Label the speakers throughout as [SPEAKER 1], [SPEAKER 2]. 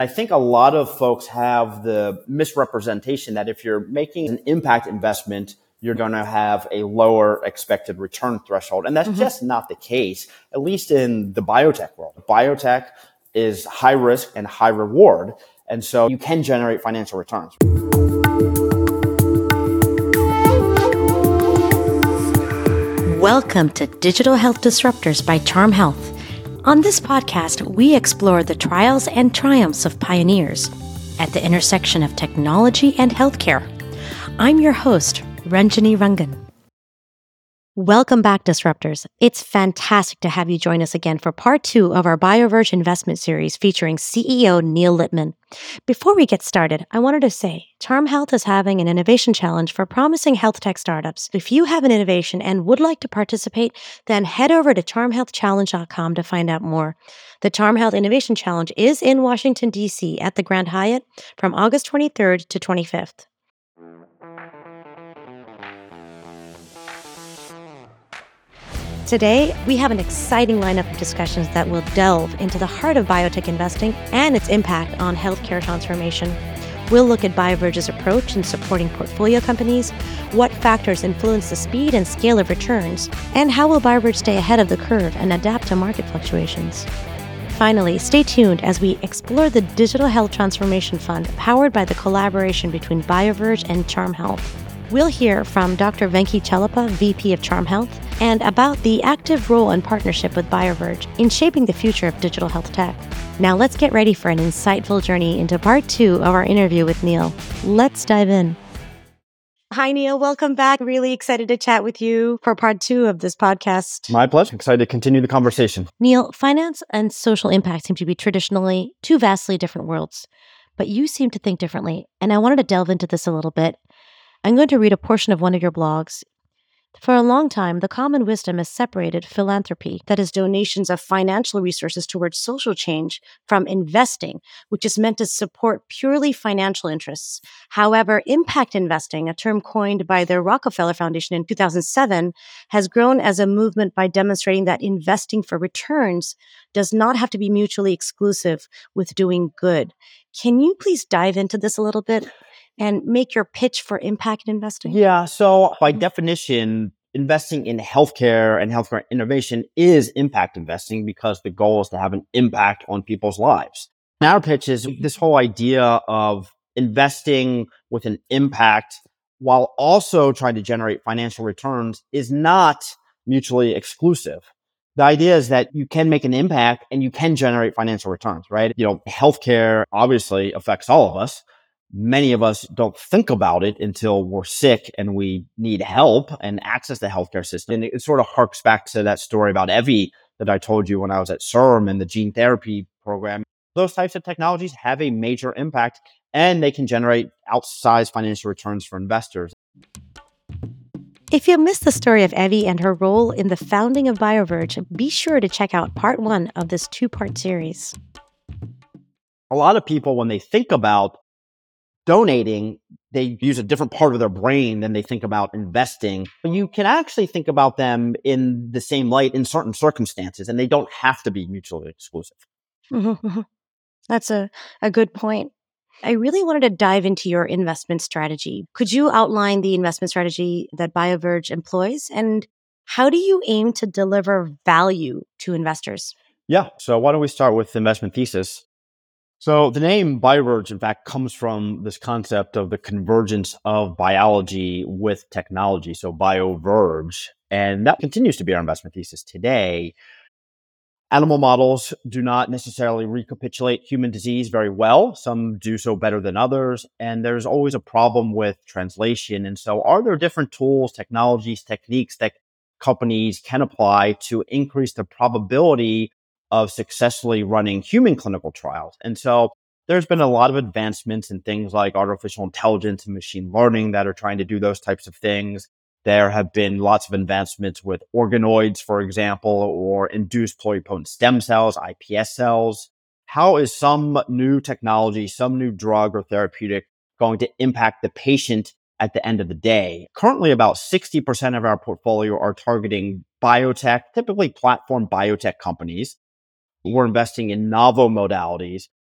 [SPEAKER 1] I think a lot of folks have the misrepresentation that if you're making an impact investment, you're going to have a lower expected return threshold. And that's just not the case, at least in the biotech world. Biotech is high risk and high reward. And so you can generate financial returns.
[SPEAKER 2] Welcome to Digital Health Disruptors by Charm Health. On this podcast, we explore the trials and triumphs of pioneers at the intersection of technology and healthcare. I'm your host, Ranjani Rangan. Welcome back, Disruptors. It's fantastic to have you join us again for part 2 of our BioVerge investment series featuring CEO Neil Littman. Before we get started, I wanted to say Charm Health is having an innovation challenge for promising health tech startups. If you have an innovation and would like to participate, then head over to charmhealthchallenge.com to find out more. The Charm Health Innovation Challenge is in Washington, D.C. at the Grand Hyatt from August 23rd to 25th. Today, we have an exciting lineup of discussions that will delve into the heart of biotech investing and its impact on healthcare transformation. We'll look at BioVerge's approach in supporting portfolio companies, what factors influence the speed and scale of returns, and how will BioVerge stay ahead of the curve and adapt to market fluctuations. Finally, stay tuned as we explore the Digital Health Transformation Fund powered by the collaboration between BioVerge and Charm Health. We'll hear from Dr. Venki Chelappa, VP of Charm Health, and about the active role and partnership with BioVerge in shaping the future of digital health tech. Now let's get ready for an insightful journey into part 2 of our interview with Neil. Let's dive in. Hi, Neil. Welcome back. Really excited to chat with you for part 2 of this podcast.
[SPEAKER 1] My pleasure. Excited to continue the conversation.
[SPEAKER 2] Neil, finance and social impact seem to be traditionally two vastly different worlds, but you seem to think differently, and I wanted to delve into this a little bit. I'm going to read a portion of one of your blogs. For a long time, the common wisdom has separated philanthropy, that is donations of financial resources towards social change, from investing, which is meant to support purely financial interests. However, impact investing, a term coined by the Rockefeller Foundation in 2007, has grown as a movement by demonstrating that investing for returns does not have to be mutually exclusive with doing good. Can you please dive into this a little bit and make your pitch for impact investing?
[SPEAKER 1] Yeah. So by definition, investing in healthcare and healthcare innovation is impact investing because the goal is to have an impact on people's lives. And our pitch is this whole idea of investing with an impact while also trying to generate financial returns is not mutually exclusive. The idea is that you can make an impact and you can generate financial returns, right? Healthcare obviously affects all of us. Many of us don't think about it until we're sick and we need help and access the healthcare system. And it sort of harks back to that story about Evie that I told you when I was at CIRM and the gene therapy program. Those types of technologies have a major impact and they can generate outsized financial returns for investors.
[SPEAKER 2] If you missed the story of Evie and her role in the founding of BioVerge, be sure to check out part 1 of this 2-part series.
[SPEAKER 1] A lot of people, when they think about donating, they use a different part of their brain than they think about investing. But you can actually think about them in the same light in certain circumstances, and they don't have to be mutually exclusive.
[SPEAKER 2] Mm-hmm. That's a good point. I really wanted to dive into your investment strategy. Could you outline the investment strategy that BioVerge employs, and how do you aim to deliver value to investors?
[SPEAKER 1] Yeah. So why don't we start with the investment thesis? So the name BioVerge, in fact, comes from this concept of the convergence of biology with technology. So BioVerge, and that continues to be our investment thesis today. Animal models do not necessarily recapitulate human disease very well. Some do so better than others. And there's always a problem with translation. And so are there different tools, technologies, techniques that companies can apply to increase the probability of successfully running human clinical trials? And so there's been a lot of advancements in things like artificial intelligence and machine learning that are trying to do those types of things. There have been lots of advancements with organoids, for example, or induced pluripotent stem cells, iPS cells. How is some new technology, some new drug or therapeutic going to impact the patient at the end of the day? Currently, about 60% of our portfolio are targeting biotech, typically platform biotech companies. We're investing in novel modalities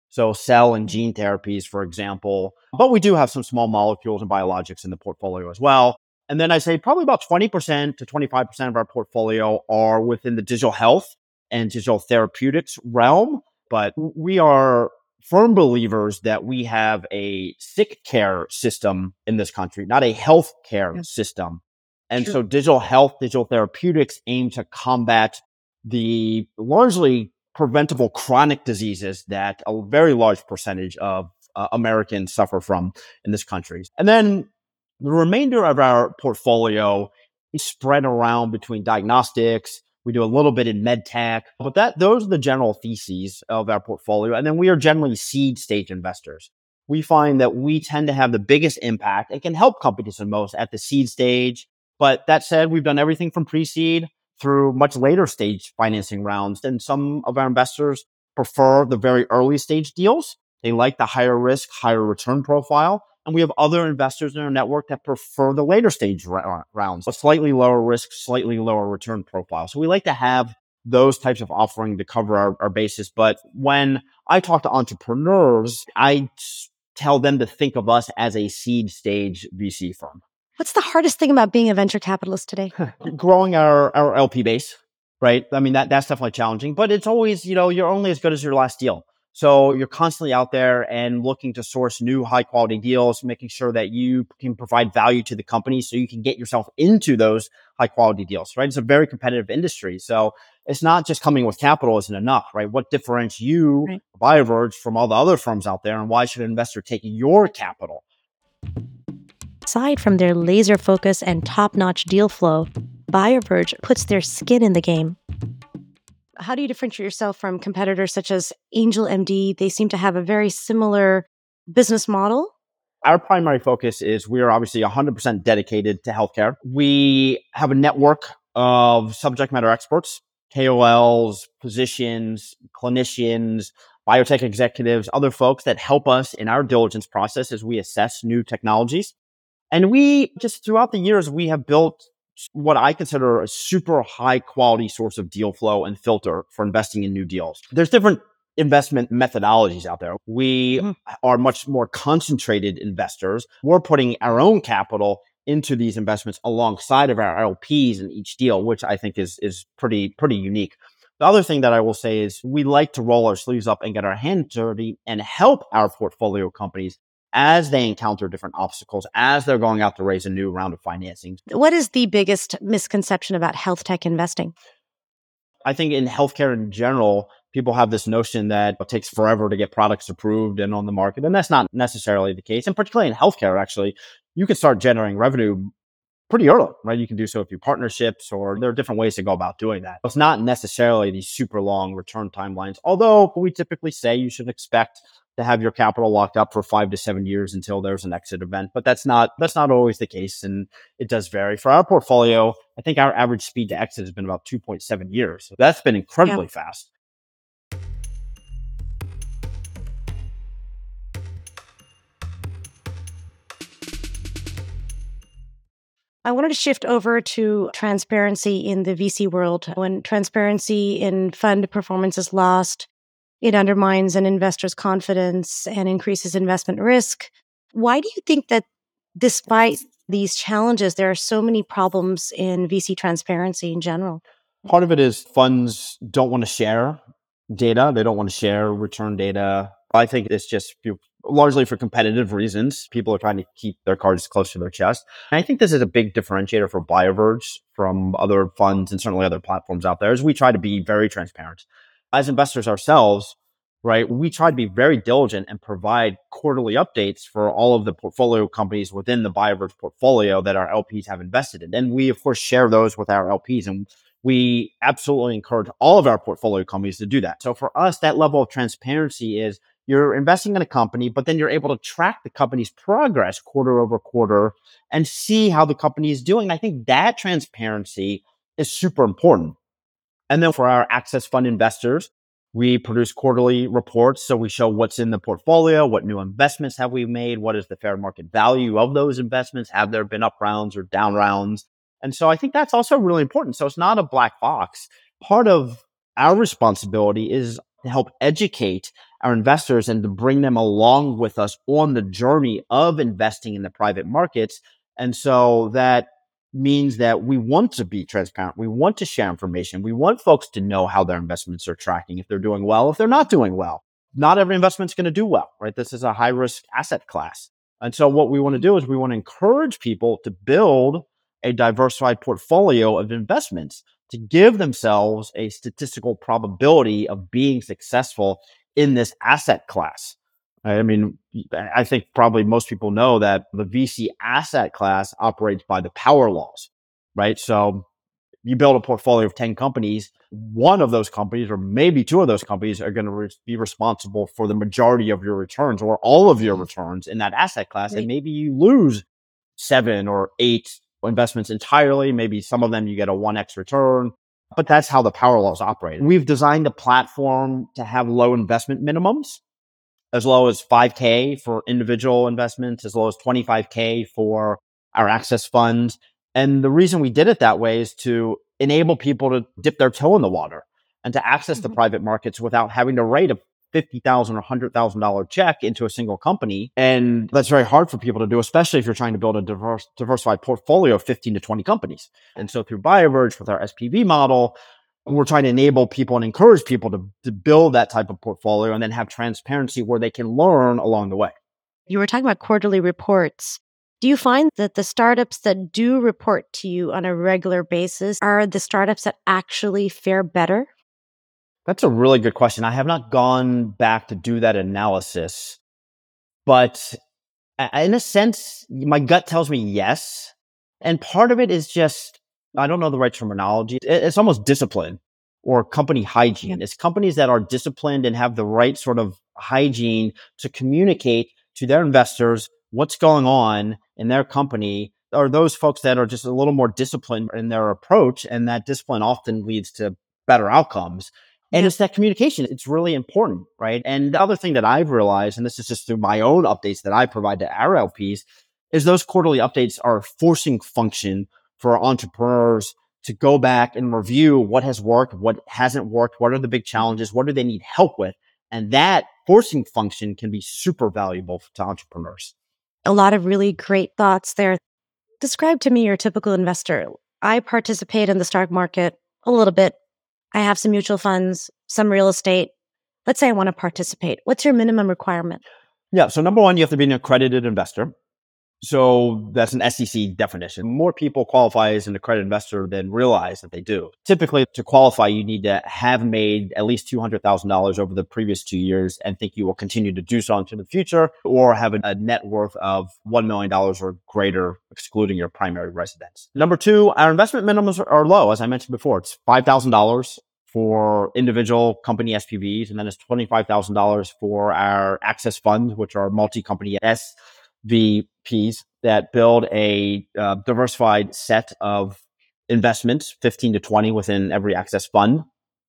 [SPEAKER 1] So cell and gene therapies, for example. But we do have some small molecules and biologics in the portfolio as well. And then I say probably about 20% to 25% of our portfolio are within the digital health and digital therapeutics realm. But we are firm believers that we have a sick care system in this country, not a health care system. And so digital health, digital therapeutics aim to combat the largely preventable chronic diseases that a very large percentage of Americans suffer from in this country. And then the remainder of our portfolio is spread around between diagnostics. We do a little bit in med tech, but those are the general theses of our portfolio. And then we are generally seed stage investors. We find that we tend to have the biggest impact and can help companies the most at the seed stage. But that said, we've done everything from pre-seed through much later stage financing rounds. And some of our investors prefer the very early stage deals. They like the higher risk, higher return profile. And we have other investors in our network that prefer the later stage rounds, a slightly lower risk, slightly lower return profile. So we like to have those types of offering to cover our basis. But when I talk to entrepreneurs, I tell them to think of us as a seed stage VC firm.
[SPEAKER 2] What's the hardest thing about being a venture capitalist today?
[SPEAKER 1] Growing our LP base, right? I mean, that's definitely challenging, but it's always, you're only as good as your last deal. So you're constantly out there and looking to source new high quality deals, making sure that you can provide value to the company so you can get yourself into those high quality deals, right? It's a very competitive industry. So it's not just coming with capital isn't enough, right? What differentiates you, right, BioVerge, from all the other firms out there, and why should an investor take your capital?
[SPEAKER 2] Aside from their laser focus and top-notch deal flow, BioVerge puts their skin in the game. How do you differentiate yourself from competitors such as AngelMD? They seem to have a very similar business model.
[SPEAKER 1] Our primary focus is we are obviously 100% dedicated to healthcare. We have a network of subject matter experts, KOLs, physicians, clinicians, biotech executives, other folks that help us in our diligence process as we assess new technologies. And we just throughout the years, we have built what I consider a super high quality source of deal flow and filter for investing in new deals. There's different investment methodologies out there. We are much more concentrated investors. We're putting our own capital into these investments alongside of our LPs in each deal, which I think is pretty unique. The other thing that I will say is we like to roll our sleeves up and get our hands dirty and help our portfolio companies as they encounter different obstacles, as they're going out to raise a new round of financing.
[SPEAKER 2] What is the biggest misconception about health tech investing?
[SPEAKER 1] I think in healthcare in general, people have this notion that it takes forever to get products approved and on the market. And that's not necessarily the case. And particularly in healthcare, actually, you can start generating revenue pretty early, right? You can do so through partnerships, or there are different ways to go about doing that. It's not necessarily these super long return timelines, although we typically say you should expect to have your capital locked up for 5 to 7 years until there's an exit event. But that's not always the case, and it does vary. For our portfolio, I think our average speed to exit has been about 2.7 years. So that's been incredibly fast.
[SPEAKER 2] I wanted to shift over to transparency in the VC world. When transparency in fund performance is lost, it undermines an investor's confidence and increases investment risk. Why do you think that despite these challenges, there are so many problems in VC transparency in general?
[SPEAKER 1] Part of it is funds don't want to share data. They don't want to share return data. I think it's just largely for competitive reasons. People are trying to keep their cards close to their chest. And I think this is a big differentiator for BioVerge from other funds and certainly other platforms out there, is we try to be very transparent. As investors ourselves, right, we try to be very diligent and provide quarterly updates for all of the portfolio companies within the BioVerge portfolio that our LPs have invested in. And we, of course, share those with our LPs. And we absolutely encourage all of our portfolio companies to do that. So for us, that level of transparency is you're investing in a company, but then you're able to track the company's progress quarter over quarter and see how the company is doing. I think that transparency is super important. And then for our access fund investors, we produce quarterly reports. So we show what's in the portfolio, what new investments have we made, what is the fair market value of those investments, have there been up rounds or down rounds? And so I think that's also really important. So it's not a black box. Part of our responsibility is to help educate our investors and to bring them along with us on the journey of investing in the private markets. And so that means that we want to be transparent. We want to share information. We want folks to know how their investments are tracking, if they're doing well, if they're not doing well. Not every investment's going to do well, right? This is a high risk asset class. And so what we want to do is we want to encourage people to build a diversified portfolio of investments to give themselves a statistical probability of being successful in this asset class. I mean, I think probably most people know that the VC asset class operates by the power laws, right? So you build a portfolio of 10 companies, one of those companies, or maybe two of those companies, are going to be responsible for the majority of your returns or all of your returns in that asset class.
[SPEAKER 2] Right.
[SPEAKER 1] And maybe you lose 7 or 8 investments entirely. Maybe some of them you get a 1x return, but that's how the power laws operate. We've designed a platform to have low investment minimums, as low as 5K for individual investments, as low as 25K for our access funds. And the reason we did it that way is to enable people to dip their toe in the water and to access the private markets without having to write a $50,000 or $100,000 check into a single company. And that's very hard for people to do, especially if you're trying to build a diversified portfolio of 15 to 20 companies. And so through BioVerge with our SPV model, we're trying to enable people and encourage people to build that type of portfolio and then have transparency where they can learn along the way.
[SPEAKER 2] You were talking about quarterly reports. Do you find that the startups that do report to you on a regular basis are the startups that actually fare better?
[SPEAKER 1] That's a really good question. I have not gone back to do that analysis, but in a sense, my gut tells me yes. And part of it is just, I don't know the right terminology. It's almost discipline or company hygiene. It's companies that are disciplined and have the right sort of hygiene to communicate to their investors what's going on in their company, or those folks that are just a little more disciplined in their approach. And that discipline often leads to better outcomes. And it's that communication. It's really important, right? And the other thing that I've realized, and this is just through my own updates that I provide to our LPs, is those quarterly updates are a forcing function for entrepreneurs to go back and review what has worked, what hasn't worked, what are the big challenges, what do they need help with? And that forcing function can be super valuable to entrepreneurs.
[SPEAKER 2] A lot of really great thoughts there. Describe to me your typical investor. I participate in the stock market a little bit. I have some mutual funds, some real estate. Let's say I want to participate. What's your minimum requirement?
[SPEAKER 1] Yeah. So number one, you have to be an accredited investor. So that's an SEC definition. More people qualify as an accredited investor than realize that they do. Typically, to qualify, you need to have made at least $200,000 over the previous 2 years and think you will continue to do so into the future, or have a net worth of $1 million or greater, excluding your primary residence. Number two, our investment minimums are low. As I mentioned before, it's $5,000 for individual company SPVs, and then it's $25,000 for our access funds, which are multi-company SVPs that build a diversified set of investments, 15 to 20 within every access fund.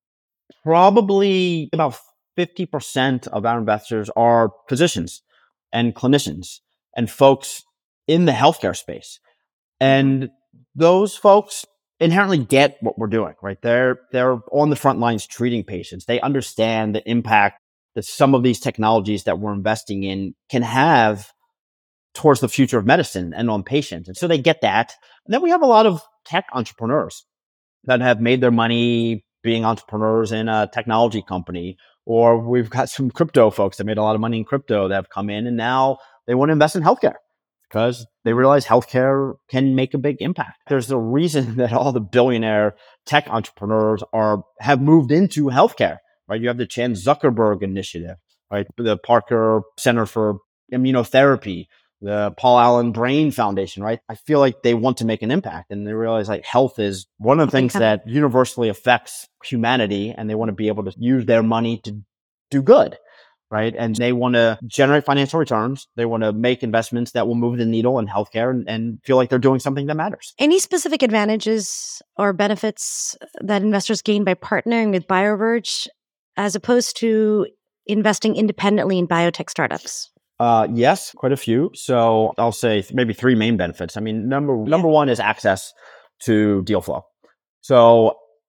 [SPEAKER 1] Probably about 50% of our investors are physicians and clinicians and folks in the healthcare space. And those folks inherently get what we're doing, right? They're on the front lines treating patients. They understand the impact that some of these technologies that we're investing in can have towards the future of medicine and on patients. And so they get that. And then we have a lot of tech entrepreneurs that have made their money being entrepreneurs in a technology company, or we've got some crypto folks that made a lot of money in crypto that have come in and now they want to invest in healthcare because they realize healthcare can make a big impact. There's a reason that all the billionaire tech entrepreneurs have moved into healthcare, right? You have the Chan Zuckerberg Initiative, right? The Parker Center for Immunotherapy, the Paul Allen Brain Foundation, right? I feel like they want to make an impact and they realize like health is one of the things that universally affects humanity, and they want to be able to use their money to do good, right? And they want to generate financial returns. They want to make investments that will move the needle in healthcare and feel like they're doing something that matters.
[SPEAKER 2] Any specific advantages or benefits that investors gain by partnering with BioVerge as opposed to investing independently in biotech startups?
[SPEAKER 1] Yes, quite a few. So I'll say maybe 3 main benefits. I mean, number one is access to deal flow. So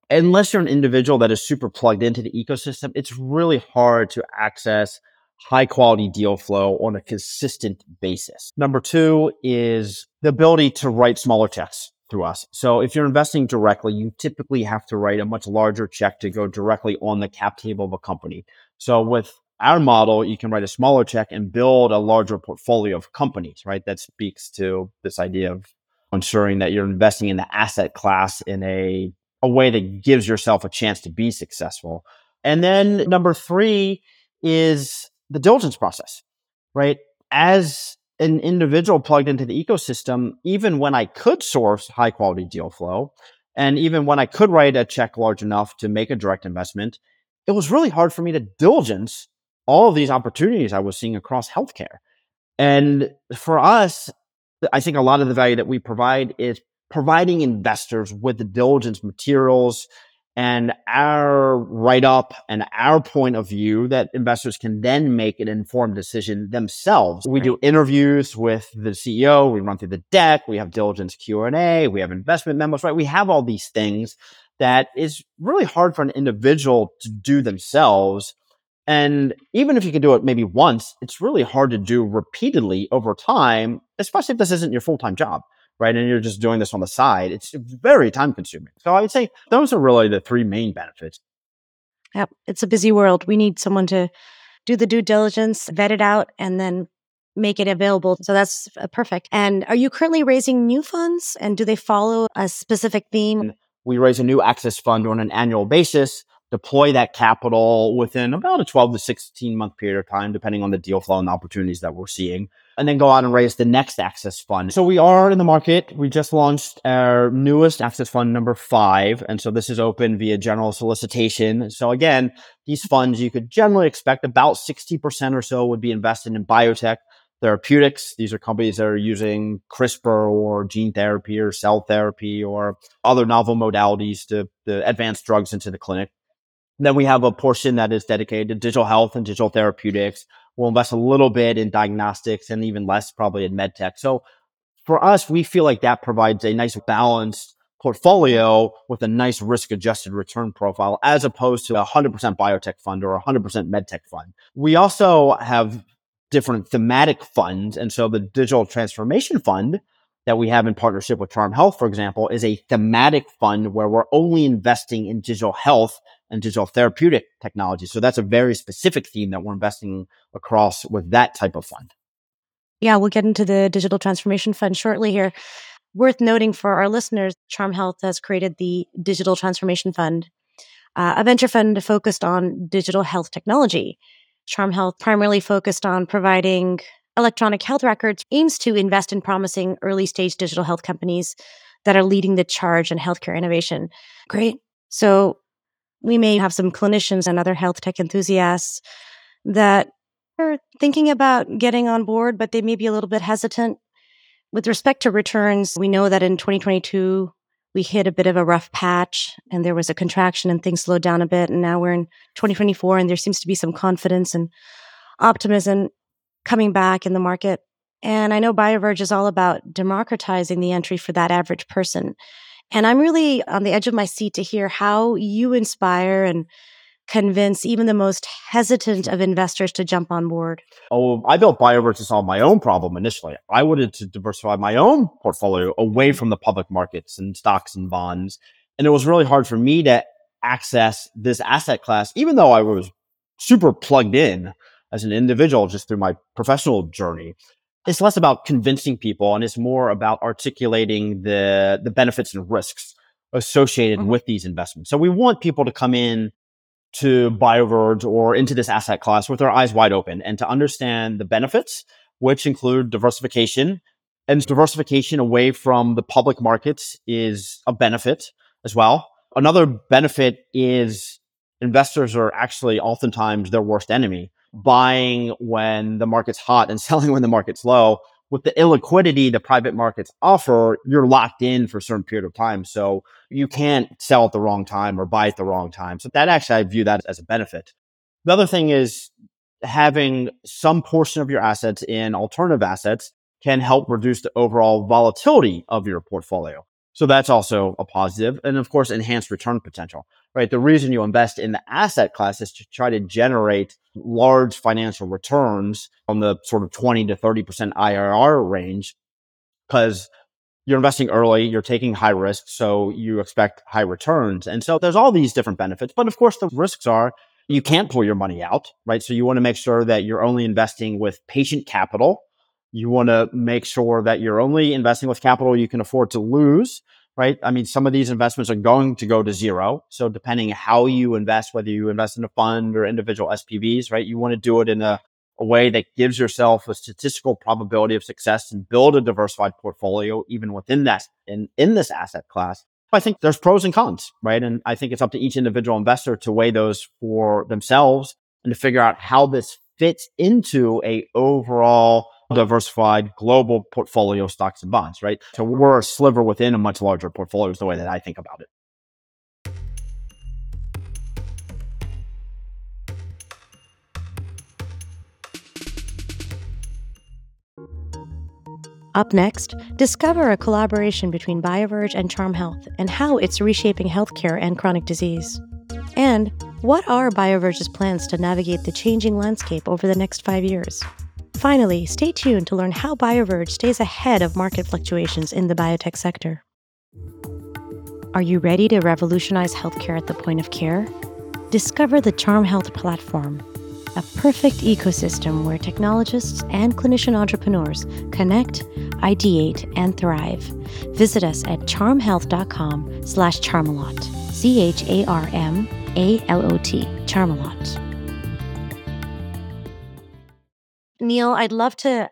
[SPEAKER 1] unless you're an individual that is super plugged into the ecosystem, it's really hard to access high quality deal flow on a consistent basis. Number two is the ability to write smaller checks through us. So if you're investing directly, you typically have to write a much larger check to go directly on the cap table of a company. So with our model, you can write a smaller check and build a larger portfolio of companies, right? That speaks to this idea of ensuring that you're investing in the asset class in a way that gives yourself a chance to be successful. And then number three is the diligence process, right? As an individual plugged into the ecosystem, even when I could source high quality deal flow, and even when I could write a check large enough to make a direct investment, it was really hard for me to diligence all of these opportunities I was seeing across healthcare. And for us, I think a lot of the value that we provide is providing investors with the diligence materials and our write up and our point of view that investors can then make an informed decision themselves. We do interviews with the CEO. We run through the deck. We have diligence Q&A. We have investment memos, right? We have all these things that is really hard for an individual to do themselves. And even if you can do it maybe once, it's really hard to do repeatedly over time, especially if this isn't your full-time job, right? And you're just doing this on the side. It's very time consuming. So I would say those are really the three main benefits.
[SPEAKER 2] Yep. It's a busy world. We need someone to do the due diligence, vet it out, and then make it available. So that's perfect. And are you currently raising new funds? And do they follow a specific theme?
[SPEAKER 1] We raise a new access fund on an annual basis, deploy that capital within about a 12 to 16 month period of time, depending on the deal flow and the opportunities that we're seeing, and then go out and raise the next access fund. So we are in the market. We just launched our newest access fund, number 5. And so this is open via general solicitation. So again, these funds, you could generally expect about 60% or so would be invested in biotech, therapeutics. These are companies that are using CRISPR or gene therapy or cell therapy or other novel modalities to advance drugs into the clinic. Then we have a portion that is dedicated to digital health and digital therapeutics. We'll invest a little bit in diagnostics and even less probably in med tech. So for us, we feel like that provides a nice balanced portfolio with a nice risk-adjusted return profile as opposed to a 100% biotech fund or a 100% med tech fund. We also have different thematic funds. And so the digital transformation fund that we have in partnership with Charm Health, for example, is a thematic fund where we're only investing in digital health and digital therapeutic technology. So that's a very specific theme that we're investing across with that type of fund.
[SPEAKER 2] Yeah, we'll get into the digital transformation fund shortly here. Worth noting for our listeners, Charm Health has created the Digital Transformation Fund, a venture fund focused on digital health technology. Charm Health, primarily focused on providing electronic health records, aims to invest in promising early-stage digital health companies that are leading the charge in healthcare innovation. Great. So we may have some clinicians and other health tech enthusiasts that are thinking about getting on board, but they may be a little bit hesitant. With respect to returns, we know that in 2022, we hit a bit of a rough patch and there was a contraction and things slowed down a bit. And now we're in 2024 and there seems to be some confidence and optimism coming back in the market. And I know BioVerge is all about democratizing the entry for that average person. And I'm really on the edge of my seat to hear how you inspire and convince even the most hesitant of investors to jump on board.
[SPEAKER 1] Oh, I built BioVerge to solve my own problem initially. I wanted to diversify my own portfolio away from the public markets and stocks and bonds. And it was really hard for me to access this asset class, even though I was super plugged in as an individual just through my professional journey. It's less about convincing people and it's more about articulating the benefits and risks associated with these investments. So we want people to come in to BioVerge or into this asset class with their eyes wide open and to understand the benefits, which include diversification. And diversification away from the public markets is a benefit as well. Another benefit is investors are actually oftentimes their worst enemy. Buying when the market's hot and selling when the market's low. With the illiquidity the private markets offer, you're locked in for a certain period of time. So you can't sell at the wrong time or buy at the wrong time. So that actually, I view that as a benefit. The other thing is having some portion of your assets in alternative assets can help reduce the overall volatility of your portfolio. So that's also a positive. And of course, enhanced return potential, right? The reason you invest in the asset class is to try to generate large financial returns on the sort of 20 to 30% IRR range, because you're investing early, you're taking high risk, so you expect high returns. And so there's all these different benefits. But of course, the risks are you can't pull your money out, right? So you want to make sure that you're only investing with patient capital. You want to make sure that you're only investing with capital you can afford to lose, right? I mean, some of these investments are going to go to zero. So depending how you invest, whether you invest in a fund or individual SPVs, right? You want to do it in a way that gives yourself a statistical probability of success and build a diversified portfolio even within that in this asset class. I think there's pros and cons, right? And I think it's up to each individual investor to weigh those for themselves and to figure out how this fits into a overall diversified global portfolio of stocks and bonds, right? So we're a sliver within a much larger portfolio is the way that I think about it.
[SPEAKER 2] Up next, discover a collaboration between BioVerge and Charm Health and how it's reshaping healthcare and chronic disease. And what are BioVerge's plans to navigate the changing landscape over the next 5 years? Finally, stay tuned to learn how BioVerge stays ahead of market fluctuations in the biotech sector. Are you ready to revolutionize healthcare at the point of care? Discover the Charm Health platform, a perfect ecosystem where technologists and clinician entrepreneurs connect, ideate, and thrive. Visit us at charmhealth.com/Charmalot, CHARMALOT, Charmalot. Neil, I'd love to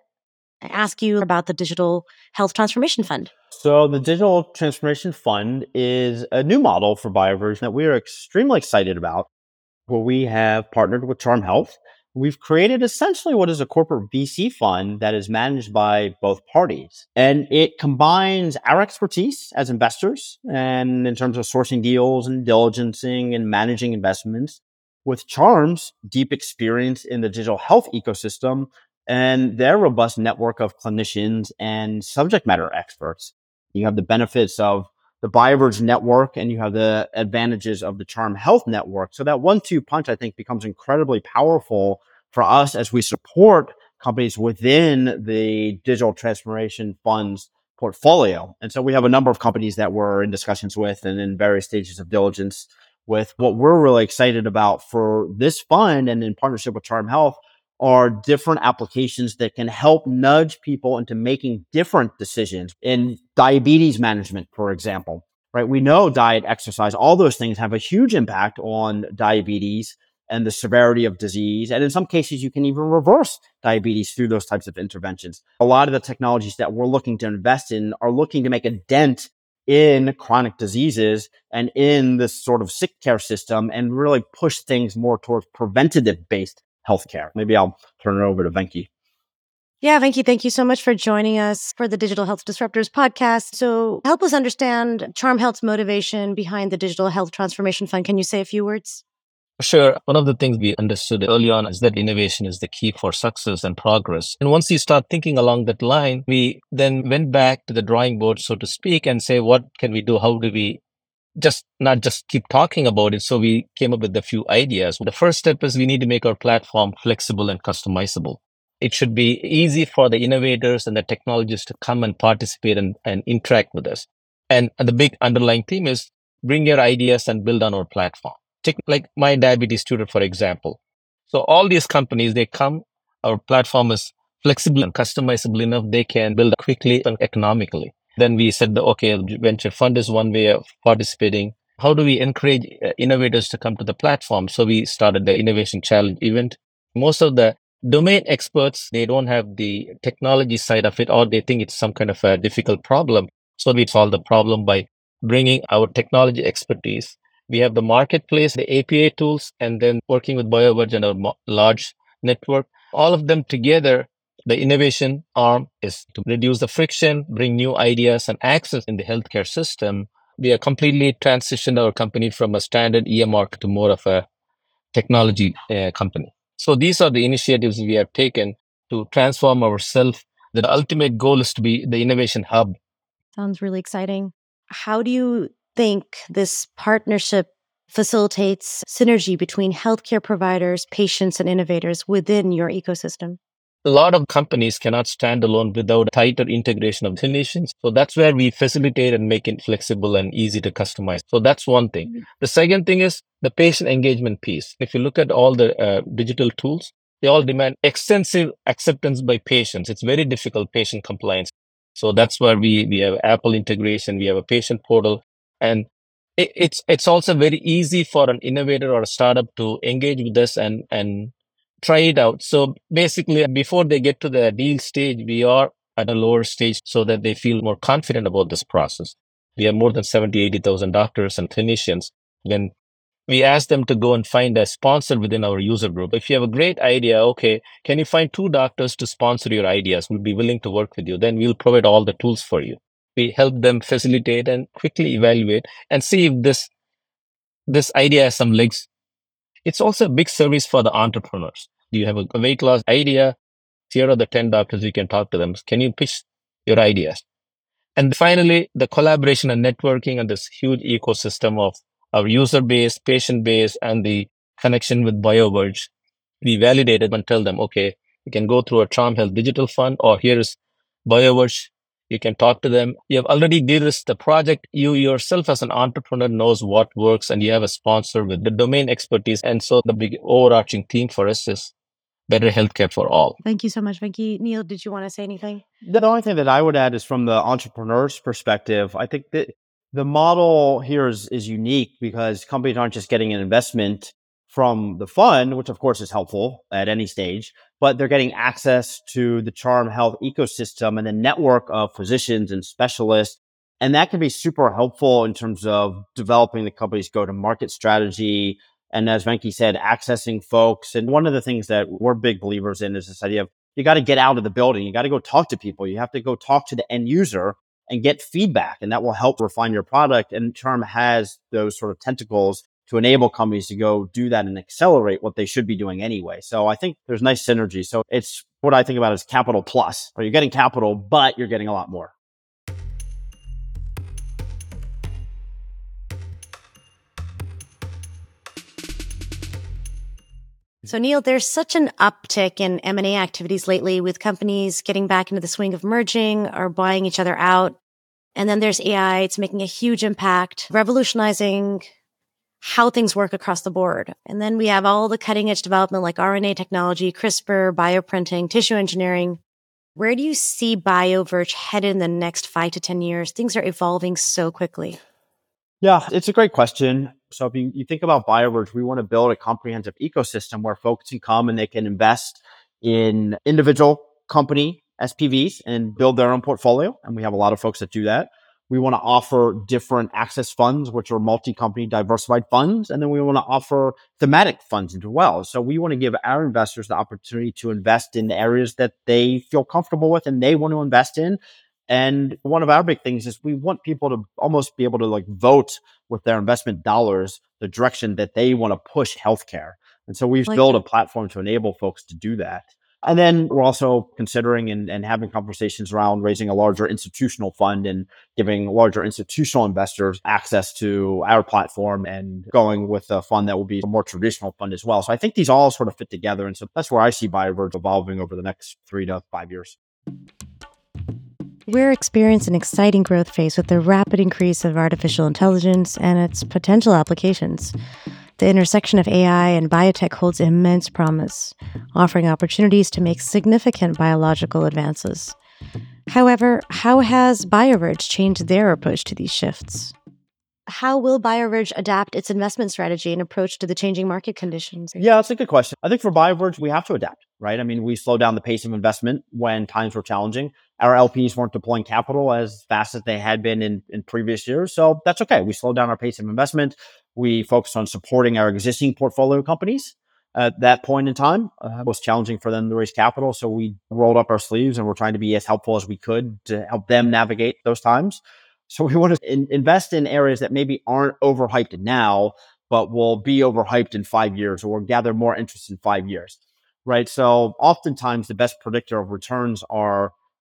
[SPEAKER 2] ask you about the Digital Health Transformation Fund.
[SPEAKER 1] So the Digital Transformation Fund is a new model for BioVerge that we are extremely excited about, where we have partnered with Charm Health. We've created essentially what is a corporate VC fund that is managed by both parties. And it combines our expertise as investors and in terms of sourcing deals and diligencing and managing investments with Charm's deep experience in the digital health ecosystem and their robust network of clinicians and subject matter experts. You have the benefits of the BioVerge network and you have the advantages of the Charm Health network. So that 1-2 punch, I think, becomes incredibly powerful for us as we support companies within the digital transformation funds portfolio. And so we have a number of companies that we're in discussions with and in various stages of diligence with. What we're really excited about for this fund and in partnership with Charm Health are different applications that can help nudge people into making different decisions in diabetes management, for example, right? We know diet, exercise, all those things have a huge impact on diabetes and the severity of disease. And in some cases, you can even reverse diabetes through those types of interventions. A lot of the technologies that we're looking to invest in are looking to make a dent in chronic diseases and in this sort of sick care system and really push things more towards preventative based healthcare. Maybe I'll turn it over to Venki.
[SPEAKER 2] Yeah, Venki, thank you so much for joining us for the Digital Health Disruptors podcast. So help us understand Charm Health's motivation behind the Digital Health Transformation Fund. Can you say a few words?
[SPEAKER 3] Sure. One of the things we understood early on is that innovation is the key for success and progress. And once you start thinking along that line, we then went back to the drawing board, so to speak, and say, what can we do? How do we not just keep talking about it? So we came up with a few ideas. The first step is we need to make our platform flexible and customizable. It should be easy for the innovators and the technologists to come and participate and interact with us. And the big underlying theme is bring your ideas and build on our platform. Take like My Diabetes Tutor, for example. So all these companies, they come, our platform is flexible and customizable enough, they can build quickly and economically. Then we said, okay, venture fund is one way of participating. How do we encourage innovators to come to the platform? So we started the Innovation Challenge event. Most of the domain experts, they don't have the technology side of it, or they think it's some kind of a difficult problem. So we solve the problem by bringing our technology expertise. We have the marketplace, the API tools, and then working with BioVerge and our large network. All of them together, the innovation arm is to reduce the friction, bring new ideas and access in the healthcare system. We have completely transitioned our company from a standard EMR to more of a technology company. So these are the initiatives we have taken to transform ourselves. The ultimate goal is to be the innovation hub.
[SPEAKER 2] Sounds really exciting. How do you think this partnership facilitates synergy between healthcare providers, patients, and innovators within your ecosystem?
[SPEAKER 3] A lot of companies cannot stand alone without tighter integration of clinicians. So that's where we facilitate and make it flexible and easy to customize. So that's one thing. The second thing is the patient engagement piece. If you look at all the digital tools, they all demand extensive acceptance by patients. It's very difficult patient compliance. So that's where we have Apple integration, we have a patient portal, and it's also very easy for an innovator or a startup to engage with us and try it out. So basically, before they get to the deal stage, we are at a lower stage so that they feel more confident about this process. We have more than 70, 80,000 doctors and clinicians. When we ask them to go and find a sponsor within our user group. If you have a great idea, okay, can you find 2 doctors to sponsor your ideas? We'll be willing to work with you. Then we'll provide all the tools for you. We help them facilitate and quickly evaluate and see if this idea has some legs. It's also a big service for the entrepreneurs. You have a weight loss idea. Here are the 10 doctors you can talk to them. Can you pitch your ideas? And finally, the collaboration and networking and this huge ecosystem of our user base, patient base, and the connection with BioVerge. We validate it and tell them, okay, you can go through a Charm Health digital fund, or here's BioVerge. You can talk to them. You have already de-risked the project. You yourself as an entrepreneur knows what works, and you have a sponsor with the domain expertise. And so the big overarching theme for us is better healthcare for all.
[SPEAKER 2] Thank you so much, Venki. Neil, did you want to say anything?
[SPEAKER 1] The only thing that I would add is from the entrepreneur's perspective, I think that the model here is unique because companies aren't just getting an investment from the fund, which of course is helpful at any stage, but they're getting access to the Charm Health ecosystem and the network of physicians and specialists. And that can be super helpful in terms of developing the company's go-to-market strategy. And as Venki said, accessing folks. And one of the things that we're big believers in is this idea of you got to get out of the building. You got to go talk to people. You have to go talk to the end user and get feedback. And that will help refine your product. And Charm has those sort of tentacles to enable companies to go do that and accelerate what they should be doing anyway. So I think there's nice synergy. So it's what I think about as capital plus. So you're getting capital, but you're getting a lot more.
[SPEAKER 2] So Neil, there's such an uptick in M&A activities lately with companies getting back into the swing of merging or buying each other out. And then there's AI. It's making a huge impact, revolutionizing how things work across the board. And then we have all the cutting edge development like RNA technology, CRISPR, bioprinting, tissue engineering. Where do you see BioVerge headed in the next 5 to 10 years? Things are evolving so quickly.
[SPEAKER 1] Yeah, it's a great question. So if you think about BioVerge, we want to build a comprehensive ecosystem where folks can come and they can invest in individual company SPVs and build their own portfolio. And we have a lot of folks that do that. We want to offer different access funds, which are multi-company diversified funds. And then we want to offer thematic funds as well. So we want to give our investors the opportunity to invest in the areas that they feel comfortable with and they want to invest in. And one of our big things is we want people to almost be able to like vote with their investment dollars, the direction that they want to push healthcare. And so we've built a platform to enable folks to do that. And then we're also considering and having conversations around raising a larger institutional fund and giving larger institutional investors access to our platform and going with a fund that will be a more traditional fund as well. So I think these all sort of fit together. And so that's where I see BioVerge evolving over the next 3 to 5 years.
[SPEAKER 2] We're experiencing an exciting growth phase with the rapid increase of artificial intelligence and its potential applications. The intersection of AI and biotech holds immense promise, offering opportunities to make significant biological advances. However, how has BioVerge changed their approach to these shifts? How will BioVerge adapt its investment strategy and approach to the changing market conditions?
[SPEAKER 1] Yeah, that's a good question. I think for BioVerge, we have to adapt, right? I mean, we slowed down the pace of investment when times were challenging. Our LPs weren't deploying capital as fast as they had been in previous years. So that's okay. We slowed down our pace of investment. We focused on supporting our existing portfolio companies. At that point in time, it was challenging for them to raise capital. So we rolled up our sleeves and we're trying to be as helpful as we could to help them navigate those times. So we want to invest in areas that maybe aren't overhyped now, but will be overhyped in 5 years or gather more interest in 5 years, right? So oftentimes the best predictor of returns are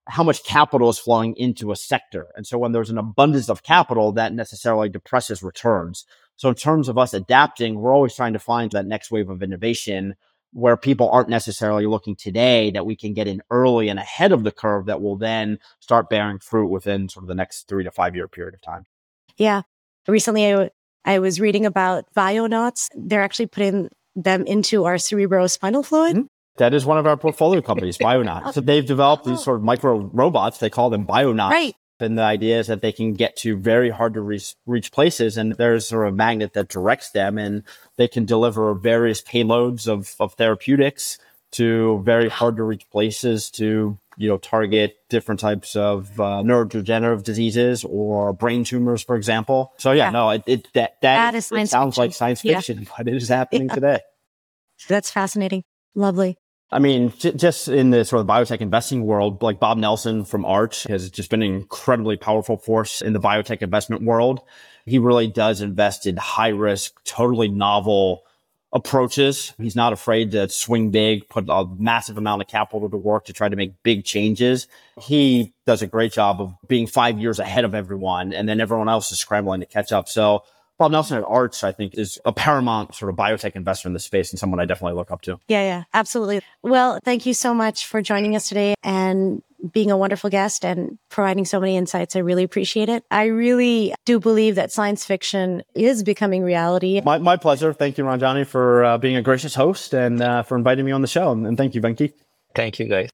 [SPEAKER 1] how much capital is flowing into a sector. And so when there's an abundance of capital, that necessarily depresses returns. So in terms of us adapting, we're always trying to find that next wave of innovation where people aren't necessarily looking today, that we can get in early and ahead of the curve that will then start bearing fruit within sort of the next 3 to 5 year period of time.
[SPEAKER 2] Yeah. Recently, I was reading about Bionauts. They're actually putting them into our cerebrospinal fluid.
[SPEAKER 1] Mm-hmm. That is one of our portfolio companies, Bionauts. So they've developed these sort of micro robots. They call them Bionauts.
[SPEAKER 2] Right.
[SPEAKER 1] And the idea is that they can get to very hard to reach places, and there's sort of a magnet that directs them, and they can deliver various payloads of therapeutics to very hard to reach places to, target different types of neurodegenerative diseases or brain tumors, for example. So that
[SPEAKER 2] is
[SPEAKER 1] it sounds like science fiction, but it is happening today.
[SPEAKER 2] That's fascinating. Lovely.
[SPEAKER 1] I mean, just in the sort of biotech investing world, like Bob Nelson from Arch has just been an incredibly powerful force in the biotech investment world. He really does invest in high risk, totally novel approaches. He's not afraid to swing big, put a massive amount of capital to work to try to make big changes. He does a great job of being 5 years ahead of everyone, and then everyone else is scrambling to catch up. So Bob Nelson at Arch, I think, is a paramount sort of biotech investor in the space and someone I definitely look up to.
[SPEAKER 2] Yeah, absolutely. Well, thank you so much for joining us today and being a wonderful guest and providing so many insights. I really appreciate it. I really do believe that science fiction is becoming reality.
[SPEAKER 1] My pleasure. Thank you, Ranjani, for being a gracious host and for inviting me on the show. And thank you, Venki.
[SPEAKER 3] Thank you, guys.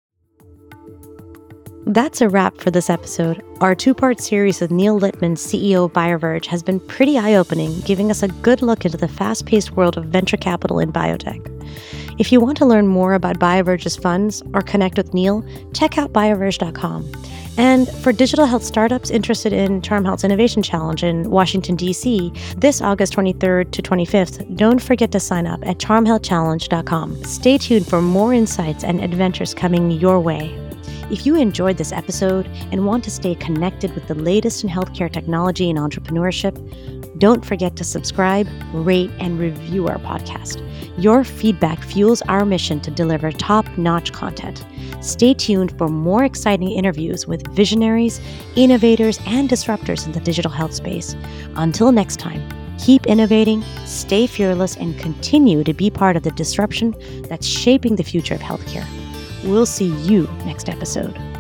[SPEAKER 2] That's a wrap for this episode. Our 2-part series with Neil Littman, CEO of BioVerge, has been pretty eye-opening, giving us a good look into the fast-paced world of venture capital in biotech. If you want to learn more about BioVerge's funds or connect with Neil, check out bioverge.com. And for digital health startups interested in Charm Health's Innovation Challenge in Washington, D.C., this August 23rd to 25th, don't forget to sign up at charmhealthchallenge.com. Stay tuned for more insights and adventures coming your way. If you enjoyed this episode and want to stay connected with the latest in healthcare technology and entrepreneurship, don't forget to subscribe, rate, and review our podcast. Your feedback fuels our mission to deliver top-notch content. Stay tuned for more exciting interviews with visionaries, innovators, and disruptors in the digital health space. Until next time, keep innovating, stay fearless, and continue to be part of the disruption that's shaping the future of healthcare. We'll see you next episode.